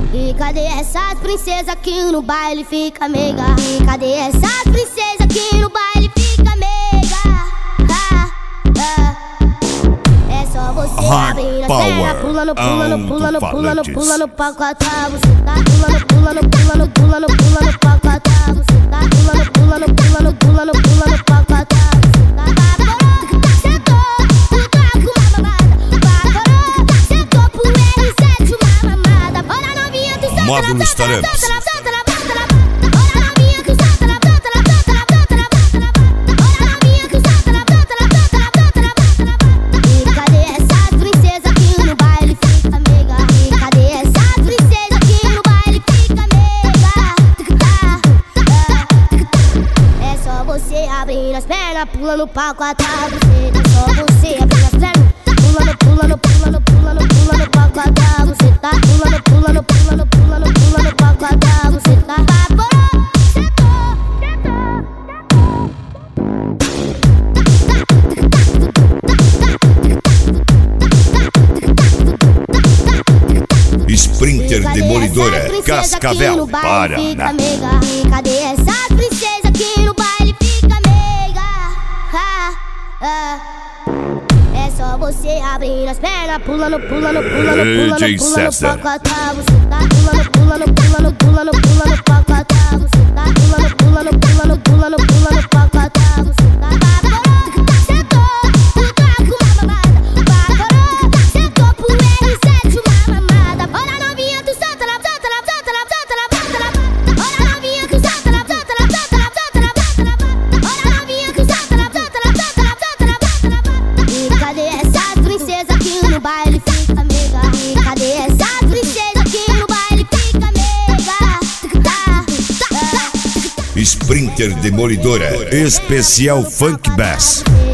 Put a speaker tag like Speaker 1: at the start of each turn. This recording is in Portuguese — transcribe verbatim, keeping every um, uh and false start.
Speaker 1: E cadê essas princesas que no baile fica meiga? E cadê essas princesas que no baile fica meiga? Ah, ah. É só você abrir as pernas, pulando, pulando, pulando, pulando, pulando pra catar. Você tá pulando, pulando, pulando, pulando, pulando pra catar. Você tá pulando, pulando, pulando, pulando, pulando pra catar.
Speaker 2: Módulos Taramps.
Speaker 1: E cadê essas princesas que no baile fica meiga? E cadê essas princesas que no baile fica meiga? É só você abrir as pernas, pulando pra quatro. É só você abrir as pernas, pulando, pulando, pulando, pulando, pulando pra quatro. Você tá pulando, pulando, pulando, pulando, pulando pra quatro. Você tá vaporou, sentou,
Speaker 2: Sprinter Demolidora, Cascavel, Paraná.
Speaker 1: E cadê essas princesas que no baile fica meiga? Ah, ah. É só você abrir as pernas, pulando, pulando, pulando, pulando,
Speaker 2: D J
Speaker 1: pulando
Speaker 2: César.
Speaker 1: pra quatro. Você tá pulando, pulando, pulando, pulando, pulando pra quatro. Você tá pulando, pulando, pulando, pulando, pulando pra quatro. Você tá vaporou, sentou, o trago uma mamada. Vaporou, sentou pro R sete uma mamada. Olha novinha, tu solta na solta na solta na solta na solta na. Olha novinha, tu solta na solta na solta na solta na solta na. Olha novinha, tu solta na solta na solta na solta na solta na. E cadê essas princesas que no baile fica meiga? E cadê essas princesas que no baile fica meiga?
Speaker 2: Sprinter Demolidora, especial Funk Bass.